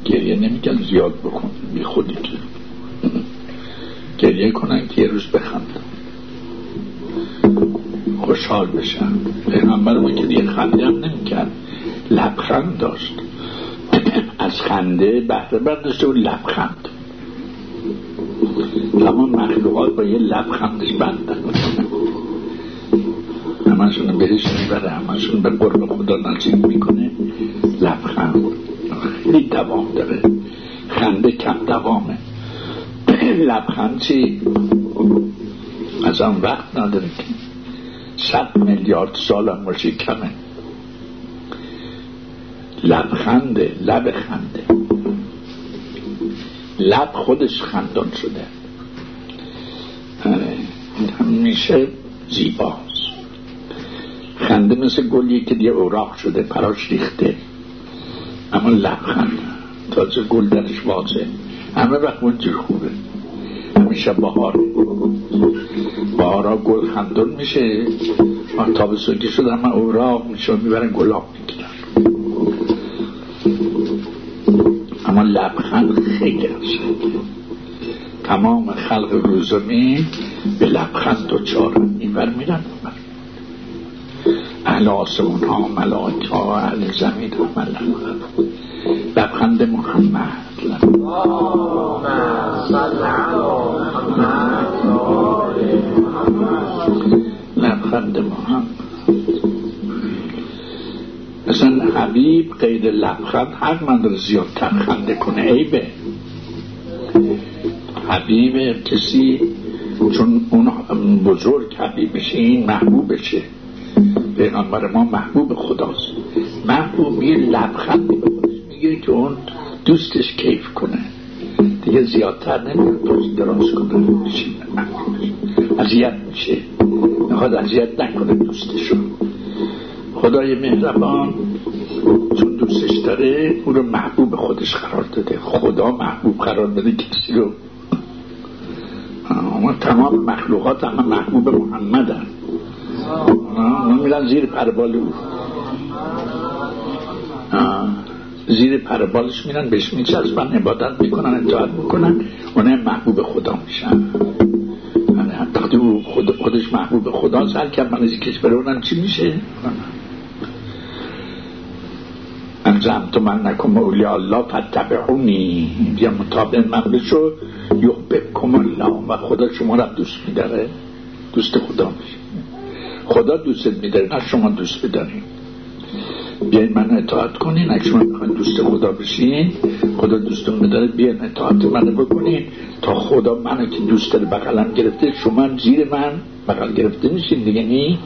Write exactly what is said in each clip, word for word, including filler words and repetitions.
گریه نمیگن زیاد بکن، بی خودی که گریه کنن که یه روز بخندن، خوشحال بشن. پیغمبر ما که دیگه خنده هم نمیکرد، لبخند داشت، از خنده بهره برداشته و لبخند. تمام مخلوقات با یه لبخندش بندن، همشون بهش میبره، همشون به قرب خدا نزدیک میکنه. لبخند خیلی دوام داره، خنده کم دوامه. لبخند چی؟ از آن وقت نداره که صد میلیارد سال هم باشه کمه. لبخنده، لب خنده، لب خودش خندان شده، همیشه زیباست. خنده مثل گلیه که دیگه اوراق شده، پراش ریخته، اما لبخند تازه گل درش واضحه، همه وقت اونجور خوبه. همیشه بهار، بهارا گل خندون میشه، آن تابستون که شده همه اوراق میشه و میبرن گلاب میگیرن. اما لبخند خیلی قشنگه. تمام خلق روزمی به لبخند دوچارن، اینور میرن اونور. اهل آسمون ها، ملائکه ها، اهل زمین ها، لبخند. لبخند محمد، لبخند محمد. مثلا حبیب غیر لبخند هر من زیادتر خنده کنه عیبه. حبیب کسی چون اون بزرگ حبیبشه، این محبوبشه. پیغمبر ما محبوب خداست. محبوب یه لبخند میگه که اون دوستش کیف کنه، دیگه زیادتر نمیگه دوست دراز کنه، اذیت میشه، میخواد اذیت نکنه دوستشو. خدای مهربان چون دوستش داره او رو محبوب خودش قرار داده. خدا محبوب قرار داده کسی رو. اما تمام مخلوقات همه محبوب محمد هم. اونا میرن زیر پربال او، زیر پربالش میرن، بهش میچسبن، عبادت میکنن، اطاعت میکنن، اونها محبوب خدا میشن. وقتی او خود خودش محبوب خداست، هر که من از کش بره اونم چی میشه؟ انزمت من نکم اولیاء الله فتبعونی، بیا مطابق من بشو یحببکم الله، و خدا شما را دوست میداره، دوست خدا میشه. خدا دوستت میداره، نه شما دوست بدارین. بیاین من اطاعت کنین، اگه شما میخواین دوست خدا بشین، خدا دوستون میداره، بیاین اطاعت منو بکنین تا خدا منو که دوست داره بغلم گرفته، شما زیر من بغل گرفته میشین دیگه. نی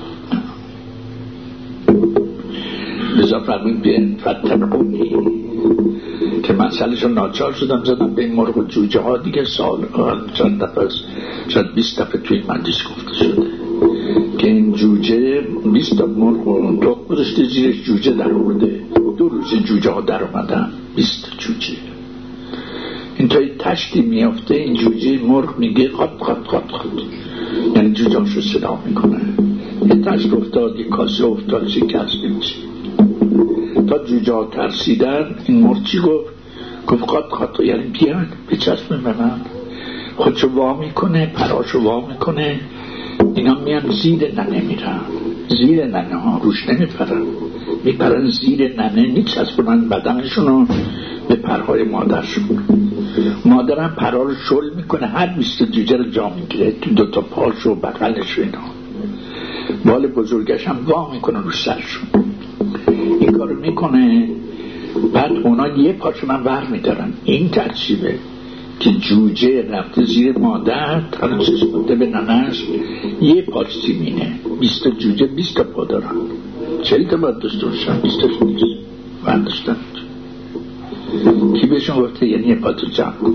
لذا فرمود بیاین فتبعونی، که من سالشون ناچار شدم زدم به این مرغ و جوجه ها دیگه. سال چند دفعه شاید بیست دفعه توی مجلس گفته شده که این جوجه بیست تا مرغ و تو گذاشته زیرش جوجه در آورده، دو روز جوجه ها در آمدن، بیست جوجه. این تا این تشتی میافته، این جوجه مرغ میگه خط خط خط خط، یعنی جوجه هاشو صدا میکنه. این تشت افتاد، یک کاسه افتاد، شکست نمیشه. تا جوجه ها ترسیدن، این مرغ چی گفت؟ گفت خط خط، یعنی بیان بچسبه به من. خودشو وا میکنه، پراشو وا میکنه، اینا میان زیر ننه میرن، زیر ننه ها، روش نمیپرن، میپرن زیر ننه، میچسبونن بدنشونو به پرهای مادرشون. مادرم پرها رو شل میکنه، هر بیست جوجه رو جا میگیره تو دوتا پاش و بغلش و اینا. بال بزرگش هم وا میکنه رو سرشون. این کارو میکنه، بعد اونا یه پاشون هم ور میدارن. این ترتیبه که جوجه رفته زیر مادر، تا چسبونده به ننهش، یه پاش سیمینه. بیست جوجه بیست تا پا دارن، چهل تا باید داشته باشن، بیست تاش نیست برداشتن. کی بهشون گفته؟ یعنی یه پا تو جمع کن.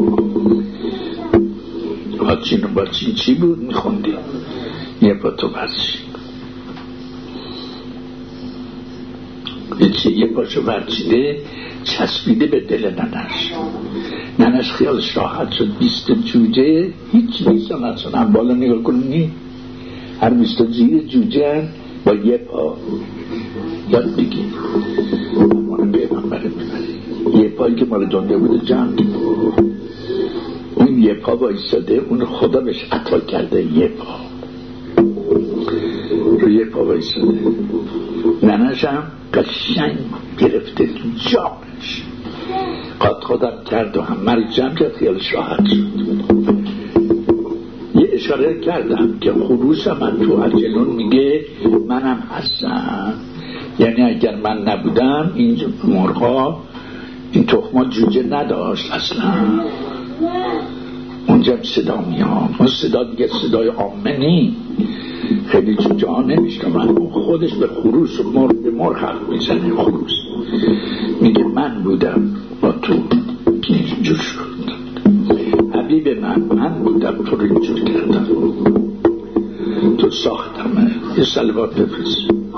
پاچین و باچین چی بود میخوندی؟ یه پا تو برچین، یه پاشو برچیده چسبیده به دل ننش. ننش خیالش راحت شد. بیست جوجه هیچ نیستن اصلا. هم بالا نگاه کنی، هر بیست زیر جوجه با یه پا. یاد بگی اما پیغمبر میبری. یه پایی که مال دنیا بوده جمع اون یه پا بایستاده، اون خدا بهش عطا کرده یه پا رو یه پا بایستاده. ننش هم قشنگ گرفته تو جانش قد خودم کرد و هم مرگ جمع کرد، خیالش راحت شد. یه اشاره کردم که خروس من تو اجلون میگه منم هستم، یعنی اگر من نبودم این مرغا این تخما جوجه نداشت اصلا. اونجا صدا میاد، اون صدا دیگه صدای عامه نی، خیلی جوجه ها نمیشنون. اون خودش به خروس و مرغ به مرغ حرف میزنه. خروس میگه من بودم با تو که اینجور شد، حبیب من من بودم تو رو اینجور کردم، تو ساختمه. یه صلوات بفرست.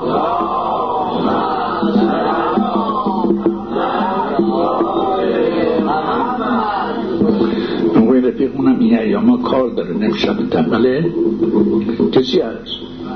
اون رفیقونم این ایاما کار داره، نمیشب تنبله. کسی هست؟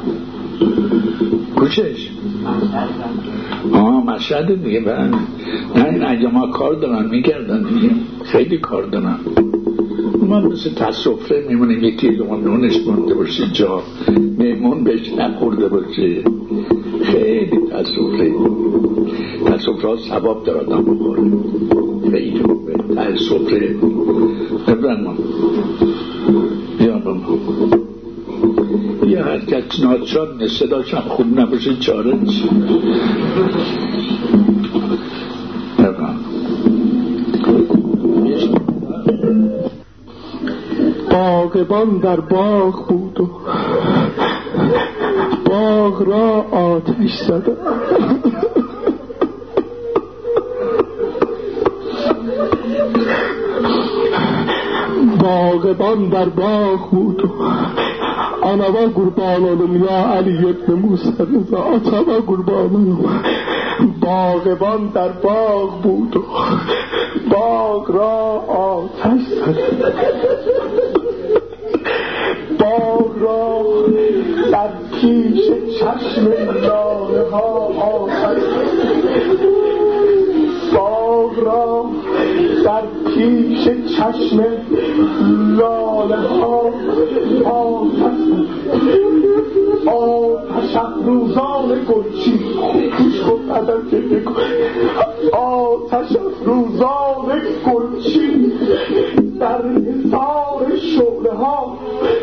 کوچش؟ آه مشهد دیگه. برن نه این ایاما کار دارن میگردن دیگه، خیلی کار دارن. من مثل تصفره میمونیم یکی ایمان نونش مونده باشه جا میمون بهش نخورده باشه. خیلی تصفره تصفره ها ثواب در آدم بخوره، خیلی خوبه تصفره. نبرن ما بیا با ما یه حرکت ناچار صداش هم خوب نباشه چاره چی نبرن. باغبان در باغ بود و باغ را آتش زد. باغبان در باغ بود و انا و قربانانم یا علی ابن موسی رضا اتا و قربانانم. باغبان در باغ بود و باغ را آتش زد. باغ را در پیش چشم لاله ها آتش زد. باغ را در پیش چشم لاله ها آتش آتش افروزان گلچین گوش کن ادم که بگو آتش افروزان گلچین در حصار شعله ها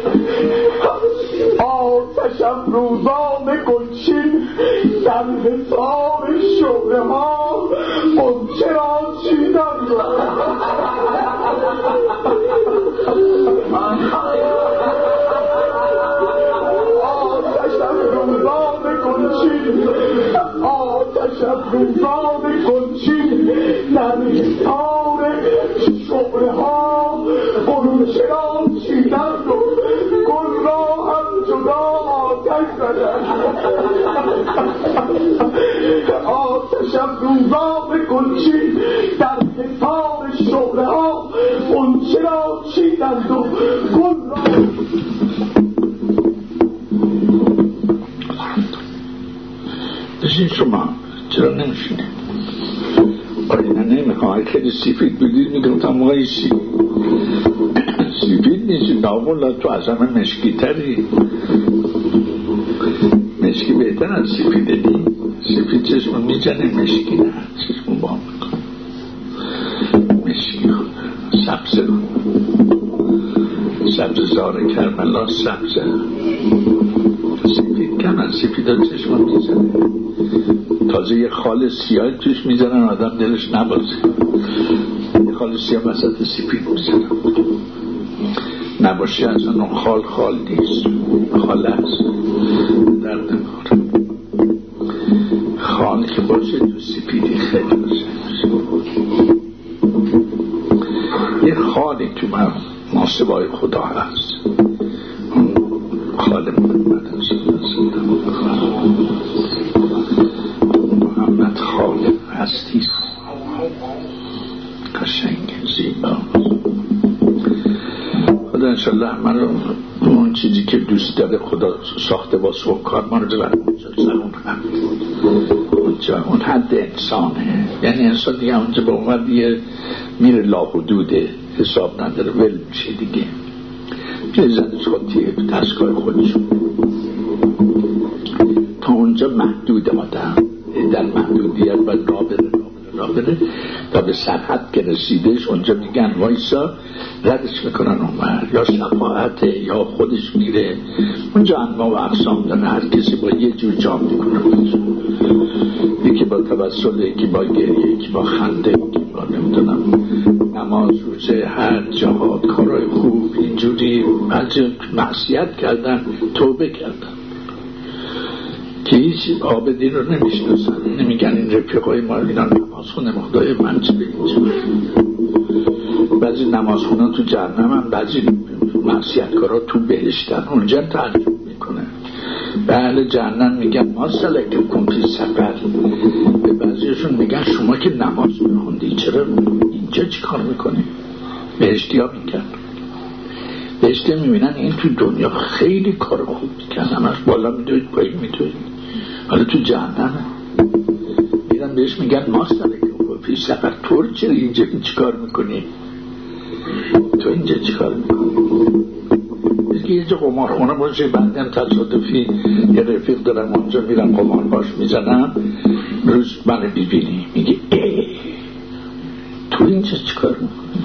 آتش افروزان گلچین در حصار شعله ها غنچه را چیدن آتش افروزان گلچین آتش افروزان گلچین در حصار شعله ها غنچه را چیدن و گل را هم جدا آتش زدن. آتش افروزان گلچین در حصار شعله ها غنچه را چیدند و گل را. بشین شما چرا نمیشینه؟ آره نه نمیخوام. خیلی سفید بودید میگفتم موقعی سی سفید نیستی نامولا تو از همه مشکی تری. مشکی بهتر از سفیده دی. سفید چشم میزنه مشکی نه چشم با میکن. مشکی خود سبزه سبز زاره کرملا سبزه سفید کم از سفید ها چشم میزنه. تازه یه خال سیاه توش میزنن آدم دلش نبازه. یه خال سیاه وسط سفید میزنن نباشه اصلا اون خال خال نیست، خال است درد میخوره. خال که باشه تو سفیدی خیلی باشه. یه خالی تو من ناصبای خدا هست، اون خال محمد محمد خال هستی قشنگ زیبا. خدا انشالله من رو اون چیزی که دوست داره خدا ساخته با سوکار ما رو ببرم اونجا سرون هم کجا؟ اون حد انسانه. یعنی انسان دیگه اونجا به اون دیگه میره لاحدوده، حساب نداره، ول میشه دیگه، میره زنش خودیه به دستگاه خودشون. تا اونجا محدود آدم در محدودیت باید را بره را بره را بره تا به سرحد که رسیدش اونجا میگن وایسا، ردش میکنن اونور، یا شفاعته یا خودش میره اونجا. انواع و اقسام داره، هر کسی با یه جور جام میکنه، یکی با تبسل، یکی با گریه، یکی با خنده، یکی با نمیدونم نماز، روزه، هر جهاد، کارهای خوب اینجوری. بعضی معصیت کردن توبه کردن که هیچ عابدی رو نمیشناسن، نمیگن این رفیقای ما اینا نماز خونه خدای من چه به اینجا. بعضی نماز خونه تو جهنم هم، بعضی معصیتکارا تو بهشتن، اونجا تعجب میکنه. به اهل جهنم میگن ما سلککم فی سقر، به بعضیشون میگن شما که نماز میخوندی چرا اینجا چی کار میکنی؟ بهشتی ها میگن، بهشتی میبینن این تو دنیا خیلی کار خوب میکن، همش بالا میدوید پایین میدوید، حالا تو جهنم میرن بهش میگن ما سلککم فی سقر، تو چرا اینجا چی کار میکنی؟ تو اینجا چی کار میکنی؟ که یه جا قمارخونه باشه، بعدم تصادفی یه رفیق دارم اونجا میرم قمار باش میزنم، روز من بیبینی میگه ای تو اینجا چی کار میکنی؟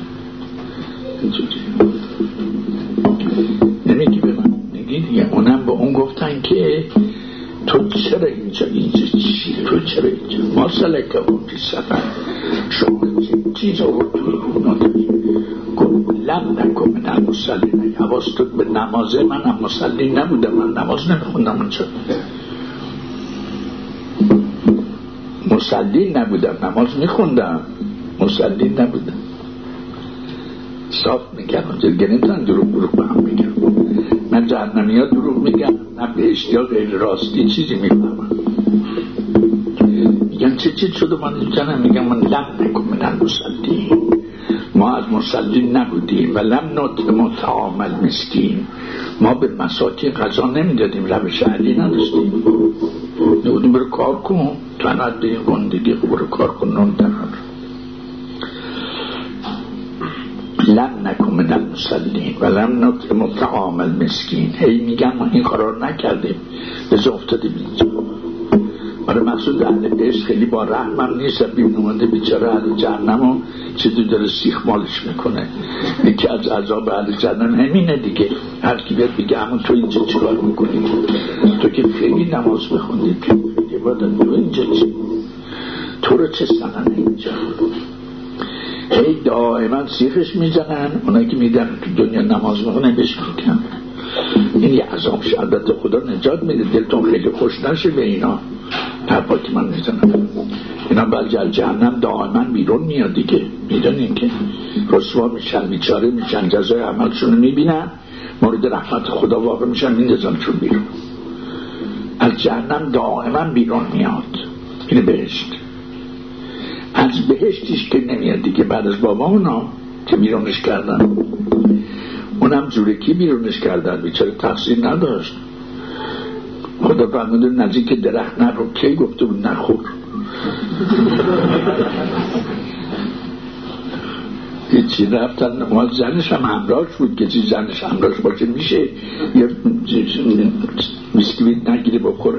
نمیگی به من، میگی دیگه. اونم با اون گفتن که تو چرا اینجا اینجا چی؟ تو چرا اینجا؟ ما سلککم فی سقر، شما چیز رو توی لم نکن من المصلین، حواستون به نمازه، من هم مصلی نبودم، من نماز نمیخوندم اونجا، مصلی نبودم، نماز میخوندم، مصلی نبودم. صاف میگن اونجا، گنیدن دروغ دروغ به هم میگن، من جهنمی ها دروغ میگن، نه بهشتی ها غیر راستی چیزی میفهمن. میگن چه چیز شده من اینجا؟ میگن من لم نکن من المصلین، ما از مسلین نبودیم و لم نطعم طعام المسکین، ما به مساکین غذا نمیدادیم، روش علی نداشتیم، نبودیم برو کار کن، تنت به این گندگی برو کار کن، نون درار. لم نکن من المسلین و لم نطعم طعام المسکین، هی میگن ما این کارا رو نکردیم، بز افتادیم اینجا. آره مقصود اهل بهشت خیلی با رحمم نیست، بیرون اومده بیچاره اهل جهنمو چطور داره سیخ مالش میکنه. یکی از عذاب اهل جهنم همینه دیگه، هر کی بیاد بگه همون تو اینجا چیکار میکنی؟ تو که خیلی نماز میخوندی، که خیلی عبادت، تو اینجا چی؟ تو رو چه سنن اینجا؟ هی دائما سیخش میزنن. اونایی که میدن تو دنیا نماز میخونه بهش میگن این یه عذاب شدت، خدا نجات میده، دلتون خیلی خوش نشه به اینا پرپا که من میزنم. اینا بعد از جهنم دائما بیرون میاد دیگه، میدونین که رسوا میشن، بیچاره میشن، جزای عملشون میبینن، مورد رحمت خدا واقع میشن، میندازنشون بیرون. از جهنم دائما بیرون میاد، این بهشت. از بهشتش که نمیاد دیگه، بعد از بابا اونا که بیرونش کردن، اونم زورکی بیرونش کردن، بیچاره تقصیر نداشت. خدا فرموده نزدیک درخت نرو، کی گفته بود نخور؟ هیچی رفتن، مال زنش هم همراهش بود که چی زنش همراهش باشه میشه یه بیسکویت نگیره بخوره،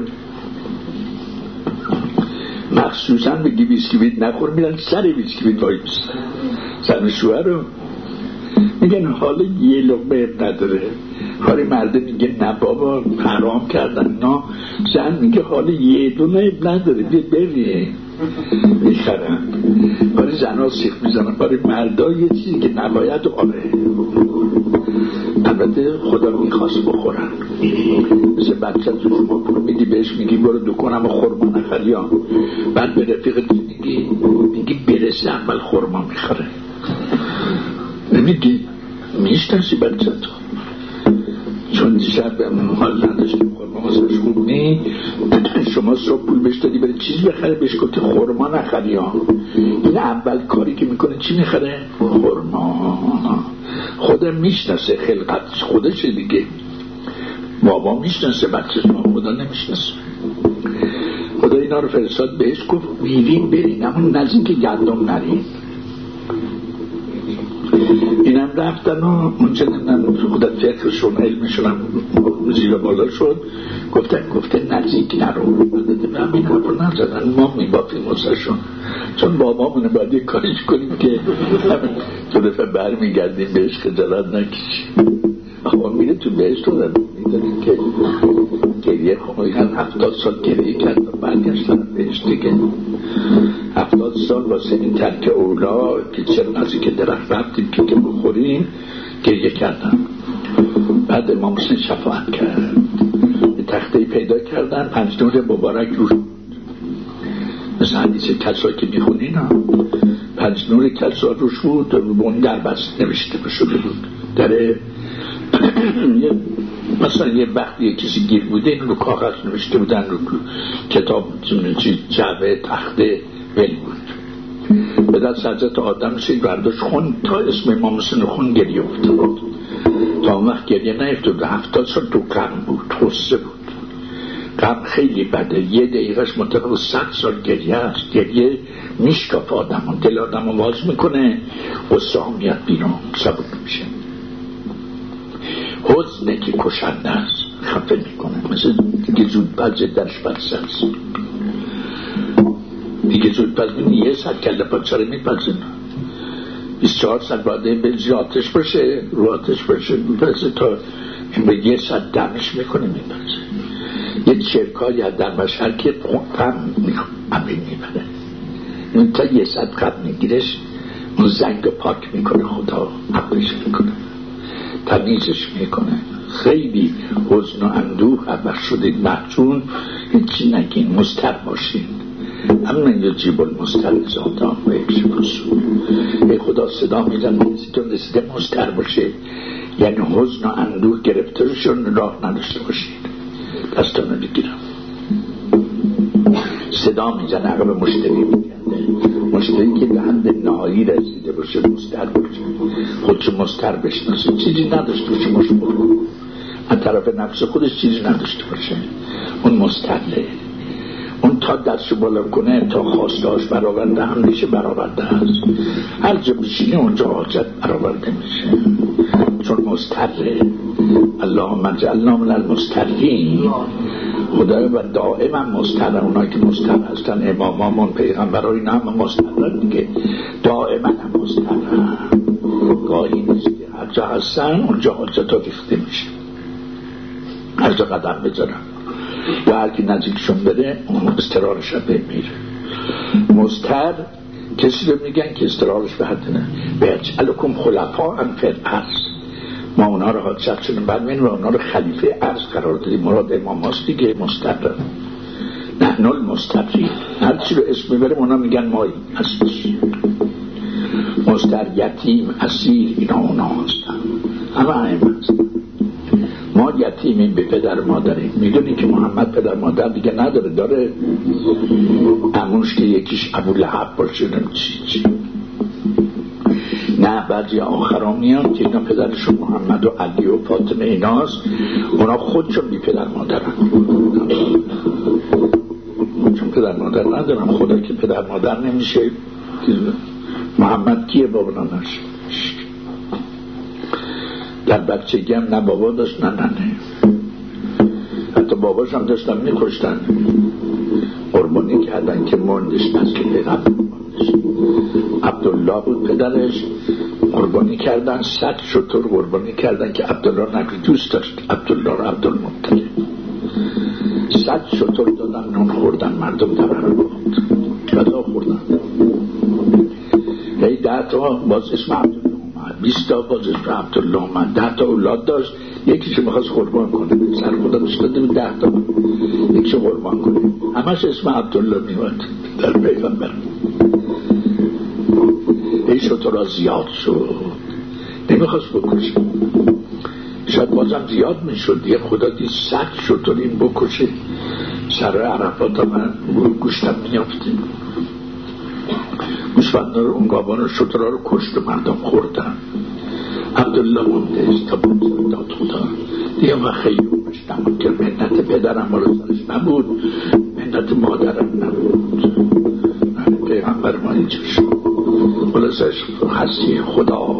مخصوصا بگی بیسکویت نخور، میرن سر بیسکویت وای بستن زن شوهر رو میگن حالا یه لقمه نداره، کاری مرده میگه نه بابا حرام کردن، نه زن میگه حالا یه دونه نداره بیا بریه میخرن. کاری زن ها سیخ میزنن، کاری مردا یه چیزی که نباید آره، البته خدا میخواست بخورن. مثل بچه تو شما پول میدی بهش میگی برو دکانم خورما نخری ها، بعد به رفیقت میگی میگی برسه اول خورما میخوره، نمیگی میشتنسی بچه تو چون دیشب حال نداشتیم خورما واسه خوب نی، شما صبح پول بهش دادی بره چیز بخره، بهش گفتی خورما نخری ها. این اول کاری که میکنه چی میخره؟ خورما. خدا میشناسه خلقت خودشه دیگه، بابا میشناسه بچه شما، خدا نمیشناسه. خدا این اینا رو فرستاد بهش، گفت بیرین برین اما نزدیک گندم نرین. اینم رفتن و اونجا نمیدن خودت فکرشون علمشون زیر بالا شد، گفتن گفته نزدیک نرو. همین حرف رو نزدن، ما میبافیم واسهشون، چون بابامونه باید یک کاریش کنیم که همین دو دفعه بر میگردیم بهش خجالت نکشیم. آقا میره تو بهشت رو میدونیم که گریه خواهیدن هفتاد سال گریه کرد و برگشتن بهشت دیگه. هفتاد سال واسه این ترک اولا که چرا نزدیک درخت رفتیم که که بخوریم گریه کردن. بعد امام حسین شفاعت کرد، یه تخته پیدا کردن، پنج نور مبارک روش، مثل حدیث کسا که میخونین ها، پنج نور کسا روش بود و به اون در بست نوشته بشده بود در مثلا یه وقتی یه کسی گیر بوده این رو کاغذ نوشته بودن، رو کتاب جعبه تخته ول بود. به دست حضرت آدم سید برداشت خون تا اسم امام حسین خون گریه افتاد. تا اون وقت گریه نیفتاد. هفتاد سال تو غم بود، غصه بود. غم خیلی بده، یه دقیقهش مطابق صد سال گریه است. گریه میشکاف آدم، دل آدم رو باز میکنه، غصه ها میاد بیرون، سبب میشه. حزنه که کشنده است، خفه میکنه، مثل دیگه زود پز درش بسته است. دیگه زود پز بینی یه صد کله پاچاره میپزه، بیست چهار صد باده به آتش باشه، رو آتش باشه میپزه تا این به یه صد دمش میکنه میپزه. یه چرکایی از در بشر که غم میبره، این تا یه صد غم میگیرش، اون زنگ پاک میکنه، خدا حقش میکنه، تمیزش میکنه. خیلی حزن و اندوه عبر شدید محجون، هیچی نگین، مستر باشین. اما یه جیب المستر زادان و یک شبسون. ای خدا صدا میزن نیستون رسیده مستر باشه، یعنی حزن و اندوه گرفترشون راه نداشته باشید. دستانو بگیرم صدا میزن عقب مشتری میگنده، مشتری که به حد نهایی رسیده باشه مستر باشه، خودشو مستر بشناسه، چیزی نداشته باشه مشغول از طرف نفس خودش، چیزی نداشته باشه، اون مستره. اون تا دستشو بالا کنه تا خواستهاش برآورده هم میشه، برآورده هست. هر جا بشینه اونجا حاجت برآورده میشه، چون مستره. اللهم اجعلنا من المسترین. خدای و دائما مستر، اونایی که مستر هستن امامامون پیغمبرای اینا هم مستر دیگه، دائما هم مستر. گاهی نیست که هر جا هستن اونجا حاجت ها ریخته میشه، هر جا قدم بذارن و هر کی نزدیکشون بره اون استرارش رو بمیره. مستر کسی رو میگن که استرارش به حد نه. بیجعلکم خلفاء فی الارض، ما اونا رو حاجت شدیم بعد میریم و اونا رو خلیفه ارض قرار دادیم. مراد امام هاست دیگه، مستر. نحن المسترین، هر چی رو اسم میبریم اونا میگن مایی هستش. مستر، یتیم، اسیر، اینا اونا هستن، همه همه هستن. ما یتیمیم به پدر مادریم. میدونی که محمد پدر مادر دیگه نداره، داره عموش که یکیش ابولهب باشه چی چی. نه بعضی آخرام میان که اینا پدرشون محمد و علی و فاطمه ایناست، اونا خودشون بی پدر مادرن، چون پدر مادر ندارن. خدا که پدر مادر نمیشه. محمد کیه؟ بابا ننش. در بچگی هم نه بابا داشت نه ننه، حتی باباش هم داشتن میکشتن، قربانی کردن که مندش نست که پیغمبر مندش. عبدالله بود پدرش، قربانی کردن، صد شتر قربانی کردن که عبدالله نبی دوست داشت، عبدالله رو عبدالمطلب. صد شتر دادن، نون خوردن، مردم تبرک بود، غذا خوردن. یعنی ده تا باز اسم عبدالله اومد، بیست تا باز اسم عبدالله اومد، ده تا اولاد داشت، یکیشو میخواست قربان کنه، سر خدا بشکده به ده تا یکیشو قربان کنه، همش اسم عبدالله میواد در پیغمبر. این شترها زیاد شد، نمیخواست بکشه، شاید بازم زیاد میشد دیگه. خدا دید صد شتر این بکشه، سر عرفات هم گوشتم میافته. گوشفندان اون گابان و شترها رو کشت و مردم خوردن. عبدالله مونده تا بزرگ داد خدا دیگه. و خیلی بشتم که منت پدرم بالا سرش نبود، خدمت مادرم نبود. پیغمبر ما اینجا شد خلاصش هستی خدا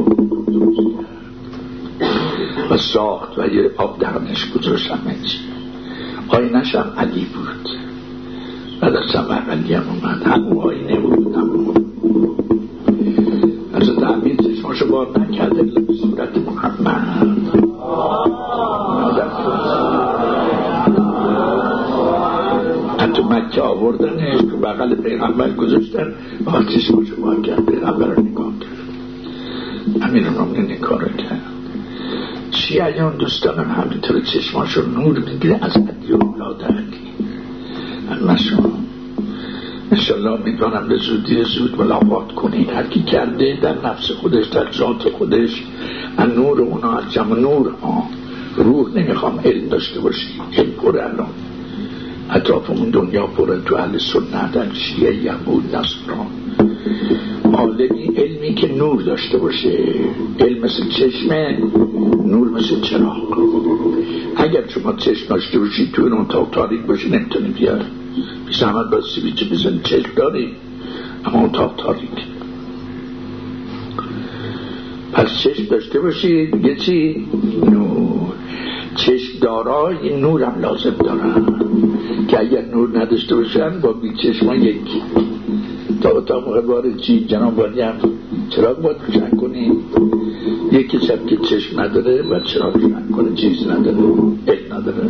و ساخت و یه آب درنش گذاشتم اینجا. آینش هم علی بود. بعد از هم علی هم اومد، همون آینه بود، همون از تعمید چشماشو بار نکرده به صورت محمد حتی مکه آوردنش تو بغل پیغمبر گذاشتن و چشماشو بار کرد، پیغمبر رو نگاه کرد، امیر المؤمنین این کار رو کرد. شیعیان دوستانم همینطور چشماشو نور میگیره از علی و اولاد علی. همشون انشالله میدونم به زودی زود ملاقات کنید. هر کی کرده در نفس خودش، در ذات خودش، از نور اونا، از جمع نور ها روح نمیخوام علم داشته باشی. علم پره الان اطرافمون دنیا پره، تو اهل سنت، اهل شیعه، یهود، نصران. عالمی علمی که نور داشته باشه، علم مثل چشمه، نور مثل چراغ. اگر شما چشم داشته باشید تو اون اتاق تاریک باشه نمیتونی بیاری، بی زحمت باید سویچ بزنی، چشم داری اما اتاق تاریک. پس چشم داشته باشید. یه چی؟ نور. چشم دارای نور هم لازم دارن که اگر نور نداشته باشن با بی چشم ها یکی. تا اتاق مقبار چی جناب والی هم چراغ باید روشن کنیم. یکی شب که چشم نداره باید چراغ روشن کنه، چیز نداره، علم نداره.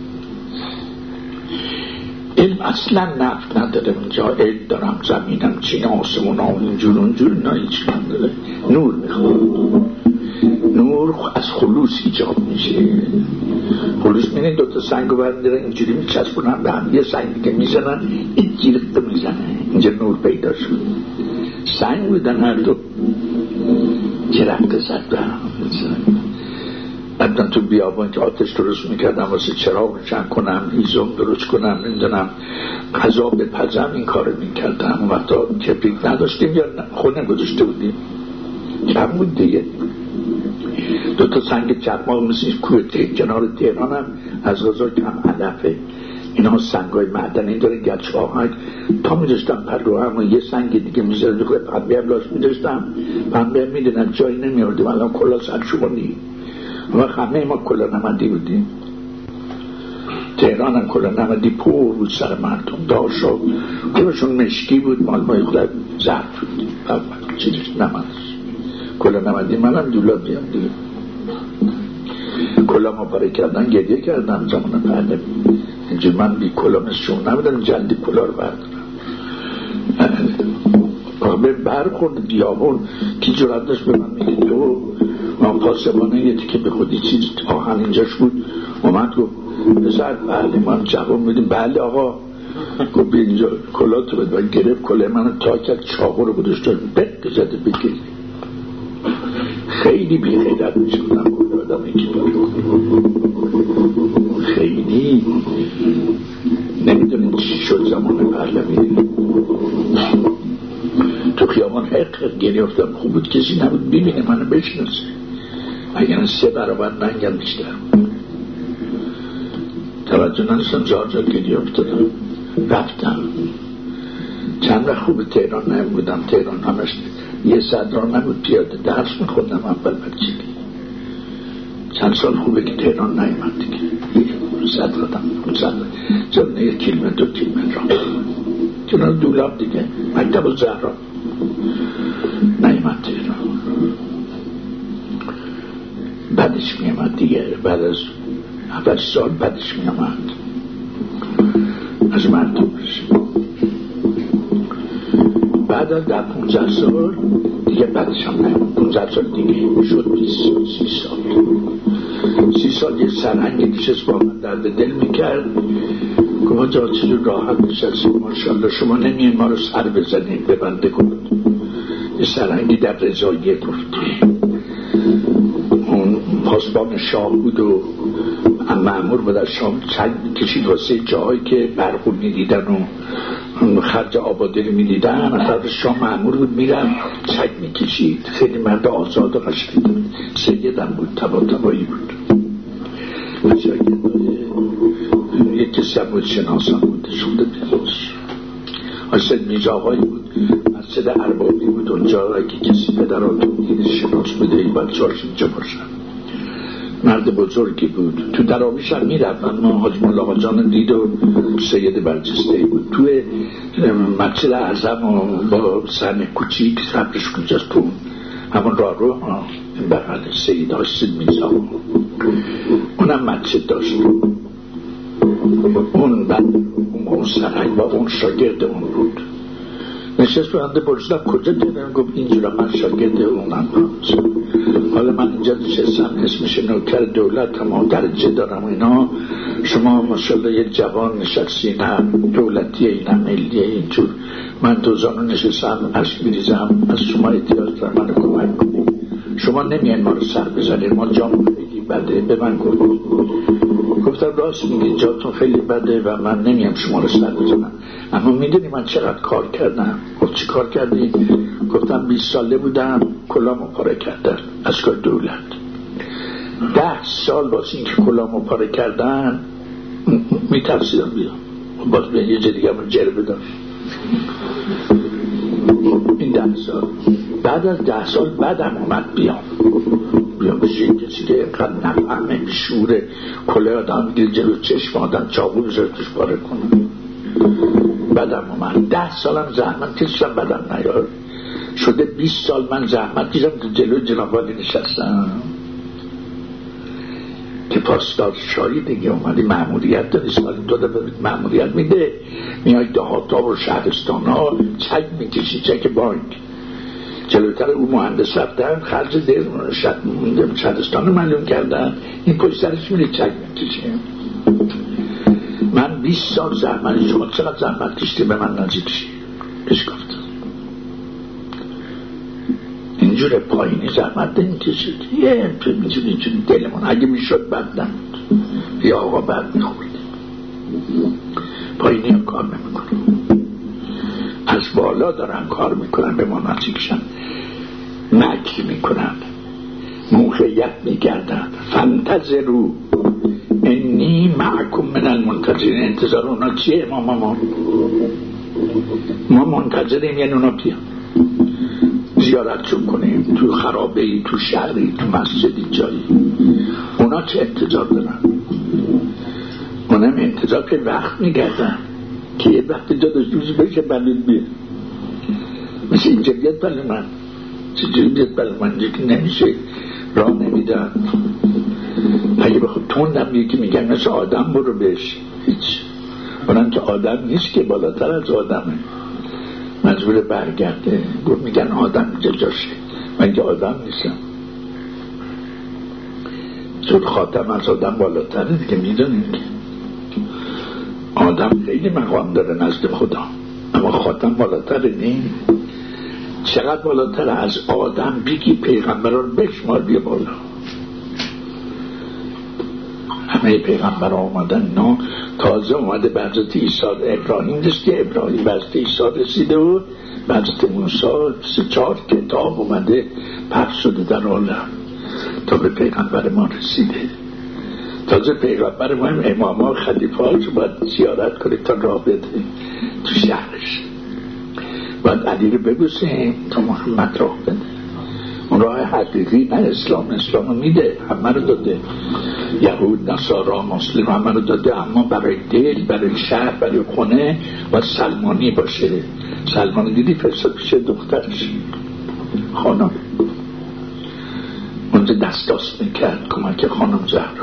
علم اصلا نفت نداره. اونجا علم دارم، زمینم، چین، آسمون ها اونجور اونجور نه، هیچ نداره. نور میخواد. نور از خلوص ایجاب میشه. خلوص میگن دوتا سنگ رو برمیدارن اینجوری میچسبونن به هم، یه سنگ دیگه میزنن اینجوری میزنه، اینجا نور پیدا شد. سنگ بودن هر دو که رفته زد به هم میزنن. بعد تو بیابان که آتش درست میکردم واسه چراغ روشن کنم، هیزم درست کنم، نمیدونم غذا بپزم، این کار میکردم. اون وقتا کبریت نداشتیم یا خونه گذاشته بودیم، کم بود دیگه. دو تا سنگ چرماق مثل کوه کنار تهران هم از غذا کم علفه. اینا سنگ های معدنی داره، گچ آهنگ تا میداشتم پر رو هم و یه سنگ دیگه میزرد که پنبه هم لاش میداشتم، پنبه هم میدونم جایی نمیاردیم. الان کلا سرشوانی و همه ما کلا نمدی بودیم. تهران هم کلا نمدی پر بود سر مردم داشت و کلشون مشکی بود، مال مای خود زرد بود چیزش نمد کلا نمدی. من هم دولاب دیم دیگه کلا ما پاره کردن گریه کردم زمان پهله. اینجور من بی کلا مثل شما نمیدونم جلدی کلا رو بردارم. به برخورد دیابون کی جرات داشت به من میگه تو من پاسبانه یه تیکه به خودی چیز آهن اینجاش بود اومد گفت بسر بله من جواب میدیم بله آقا. گفت بی اینجا کلا تو بده و گرفت کلا من تا کرد چاقو رو بودش داشت بد زده بگیر. خیلی بی غیرت میشونم کلا آدم یکی خیلی نمیدونیم چی شد زمان پهلوی. تو خیابان حق گریه افتم، خوب بود کسی نبود ببینه منو بشناسه. اگر سه برابر ننگم بیشتر توجه نداشتم، زار زار گریه افتادم رفتم. چند وقت خوب تهران نبودم. تهران همش یه صدران نبود، پیاده درس میخوندم اول بچگی. چند سال خوبه که تهران نیامد دیگه. صدرادم زمین یک کیلومتر دو کیلومتر راه کنار دولاب دیگه مکتب و زهرا نیامد تهران. بعدش میامد دیگه، بعد از اول سال بعدش میامد از مردمش. بعد از در پونزه سال دیگه بعدش هم نیامد. پونزه سال دیگه شد بیست سال سی سال سی سال یه سرهنگ دیشست با من درد دل میکرد. گفت جا چیزو راحت نشستیم ماشاءالله، شما نمیه ما رو سر بزنید ببنده کنید. یه سرهنگی در رضاییه گفت. اون پاسبان شاه بود و مأمور بود از شام چنگ کشید واسه جاهایی که برخون میدیدن و خرج آبادی میدیدن. از شام مأمور بود میرم چنگ میکشید. خیلی مرد آزاد و قشنگ بود. سیدم بود، تبا تبایی بود. یه کسی هم بود شناسان بود شده بیانش مسجد میزاقایی بود، مسجد اربابی بود اونجا، اگه کسی پدراتون دیده شناس بده این بچه هاش اینجا باشن. مرد بزرگی بود. تو دراویش هم میرفتن. ما حاج مولا آقا جان دید و سید برجسته بود. توی مسجد اعظم و با سن کوچیک صبرش کنجاست تو همون راه رو برحال سید هاشت میزا اونم مسجد داشت. اون بعد اون سرنگ با اون شاگرد اون بود. نشست بنده پرسیدم کجا دیدم؟ گفت اینجورا من شاگرد اونم بود. حالا من اینجا نشستم اسمش نوکر دولت هم درجه دارم اینا، شما ماشاءالله یه جوان نشستین هم دولتی این هم ملیه اینجور، من دوزانو نشستم عشق میریزم از شما احتیاج دارم منو کمک کنید، شما نمیان ما رو سر بزنید، ما جامون خیلی بده. به من گفت گفتم راست میگید جاتون خیلی بده و من نمیم شما رو سر بزنم، اما میدونی من چقدر کار کردم؟ گفت چی کار کردی؟ گفتم بیست ساله بودم کلامو پاره کردن از کار دولت، ده سال واسه این که کلامو پاره کردن میترسیدم بیام باز به یه جه دیگه من جر بدم. این ده سال بعد از ده سال بعدم اومد بیام بیام بشه این کسی که اینقدر نفهمه بیشوره کله آدم میگیره جلو چشم آدم چاقو بزر توش پاره کنه. بعدم اومد ده سالم زحمت کشیدم بعدم نیار شده بیست سال من زحمت کشیدم تو جلو جنابالی نشستم که پاسدار شاهی دیگه اومدی مأموریت دادی سال دو دفعه مأموریت میده، میای دهات ها و شهرستان ها چک میکشی چک بانک. جلوتر او مهندس رفتن خرج دیر شهرستان معلوم کردن، این پشت سرش میره چک میکشی. من بیست سال زحمت، شما چقدر زحمت کشتی به من نزدیک شی؟ اش گفتم اینجور پایینی زحمت نمیکشید، یه میتونی چون دلمون اگه میشد بد نمود یا آقا بد میخوردیم. پایینی هم کار نمیکنم، از بالا دارن کار میکنن به ما نزدیکشن، مکر میکنن، موقعیت میگردن. فانتظروا انی معکم من المنتظرین. انتظار اونا چیه؟ ما ما ما ما منتظریم یعنی اونا بیان زیارتشون کنیم تو خرابه ای تو شهری تو مسجدی جایی. اونا چه انتظار دارن؟ اونم انتظار که وقت میگردن که یه وقت جا داشت روزی بشه بلید بیه مثل اینجا بیاد بله من چجوری بیاد بله من اینجا که نمیشه راه نمیدن. اگه بخود توندم یکی میگن مثل آدم برو بهش هیچ اونم که آدم نیست که بالاتر از آدمه مجبور برگرده. گفت میگن آدم اینجا جاشه، من که آدم نیستم چون خاتم از آدم بالاتره دیگه. میدونید که آدم خیلی مقام داره نزد خدا اما خاتم بالاتره نیم. چقدر بالاتره از آدم بگی پیغمبران بشمار بیا بالا. همه پیغمبر آمدن اینا تازه اومده به حضرت عیسی ابراهیم دست که ابراهیم به حضرت عیسی رسیده و به حضرت موسی سه چهار کتاب اومده پخش شده در عالم تا به پیغمبر ما رسیده. تازه پیغمبر ما هم امام ها خلیفه هاش باید زیارت کنید تا راه بده تو شهرش، باید علی رو ببوسیم تا محمد راه بده. اون راه حقیقی نه اسلام، اسلام رو میده همه رو داده، یهود نصارا مسلم همه رو داده، اما برای دل برای شهر برای خونه باید سلمانی باشه. سلمانی دیدی فرستاد پیش دخترش خانم اونجا دستاست میکرد کمک خانم زهرا.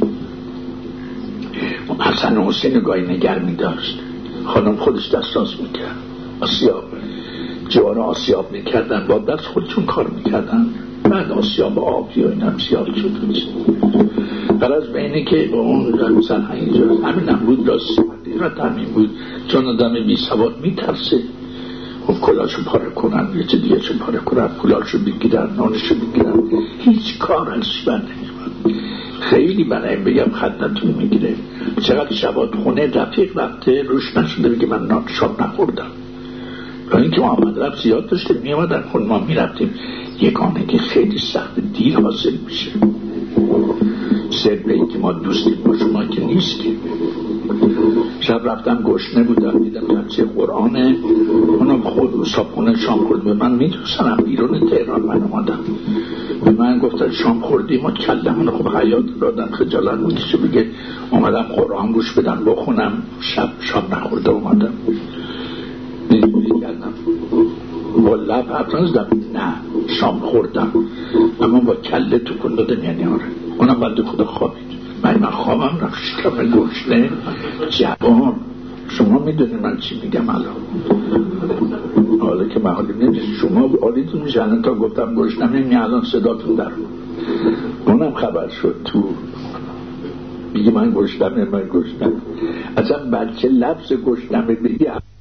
حسن و حسین گاهی نگر میداشت، خانم خودش دستاست میکرد. آسیاب جوان آسیاب میکردن با دست خودشون کار میکردن، بعد آسیاب آبی و این هم سیاب شد. برای از بینه که با اون مثلا همین هم بود راستی حقیقت همین بود، چون آدم بی سواد میترسه خب کلاشو پاره کنن یه چه دیگه شو پاره کنن، کلاشو بگیرن نانشو بگیرن، هیچ کار ازش بر نمیاد. خیلی من این بگم خدنتون میگیره. چقدر شبات خونه رفیق رفته روش نشده بگه من نان شام نخوردم، این که محمد رفت زیاد داشته میامدن خون ما میرفتیم یگانگی خیلی سخت، دیر حاصل میشه. سر به این که ما دوستیم با شما که نیستیم. شب رفتم گشنه بودم، دیدم تفسیر قرآنه، اونم خود صابخونه شام خورد. به من میدوستنم بیرون تهران من اومدم، به من گفتن شام خوردی؟ ما کلمون خب حیات دادن، خجالت میکشه بگه اومدم قرآن گوش بدم بخونم، شب شام نخورده اومدم. دیدی کردم با لب حرف نزدم، نه شام خوردم اما با کله تو کن دادم، یعنی آره. اونم بعد خدا خوابید، من من خوابم رفتم گشنه جوان. شما میدونید من چی میگم الان، حالا که محالی نیست شما حالیتون میشه الان تا گفتم گشنم این الان صداتون در اونم خبر شد تو بگی من گشنم من گشنم. اصلا بچه لفظ گشنم بگی